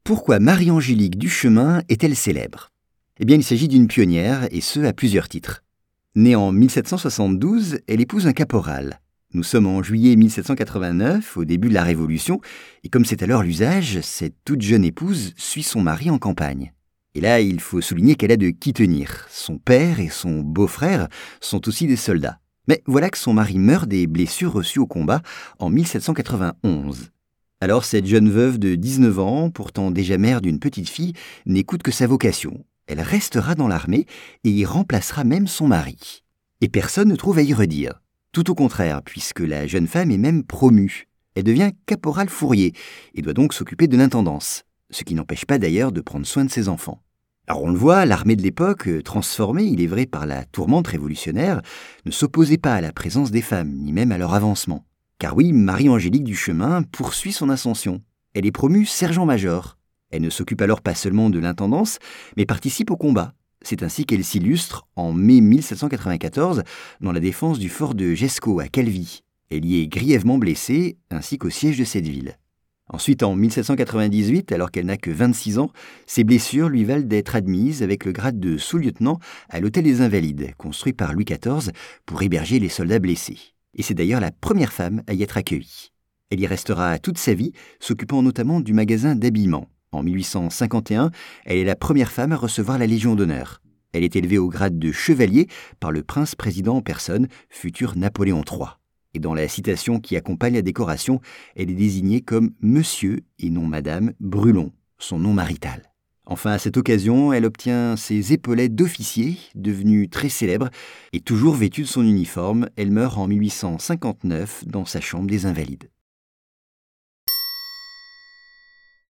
Pourquoi Marie-Angélique Duchemin est-elle célèbre? Eh bien, il s'agit d'une pionnière, et ce, à plusieurs titres. Née en 1772, elle épouse un caporal. Nous sommes en juillet 1789, au début de la Révolution, et comme c'est alors l'usage, cette toute jeune épouse suit son mari en campagne. Et là, il faut souligner qu'elle a de qui tenir. Son père et son beau-frère sont aussi des soldats. Mais voilà que son mari meurt des blessures reçues au combat en 1791. Alors cette jeune veuve de 19 ans, pourtant déjà mère d'une petite fille, n'écoute que sa vocation. Elle restera dans l'armée et y remplacera même son mari. Et personne ne trouve à y redire. Tout au contraire, puisque la jeune femme est même promue. Elle devient caporal fourrier et doit donc s'occuper de l'intendance, ce qui n'empêche pas d'ailleurs de prendre soin de ses enfants. Alors on le voit, l'armée de l'époque, transformée, il est vrai, par la tourmente révolutionnaire, ne s'opposait pas à la présence des femmes, ni même à leur avancement. Car oui, Marie-Angélique Duchemin poursuit son ascension. Elle est promue sergent-major. Elle ne s'occupe alors pas seulement de l'intendance, mais participe au combat. C'est ainsi qu'elle s'illustre en mai 1794 dans la défense du fort de Gescot à Calvi. Elle y est grièvement blessée, ainsi qu'au siège de cette ville. Ensuite, en 1798, alors qu'elle n'a que 26 ans, ses blessures lui valent d'être admise avec le grade de sous-lieutenant à l'Hôtel des Invalides, construit par Louis XIV pour héberger les soldats blessés. Et c'est d'ailleurs la première femme à y être accueillie. Elle y restera toute sa vie, s'occupant notamment du magasin d'habillement. En 1851, elle est la première femme à recevoir la Légion d'honneur. Elle est élevée au grade de chevalier par le prince-président en personne, futur Napoléon III. Et dans la citation qui accompagne la décoration, elle est désignée comme Monsieur et non Madame Brulon, son nom marital. Enfin, à cette occasion, elle obtient ses épaulettes d'officier, devenues très célèbres, et toujours vêtue de son uniforme, elle meurt en 1859 dans sa chambre des Invalides.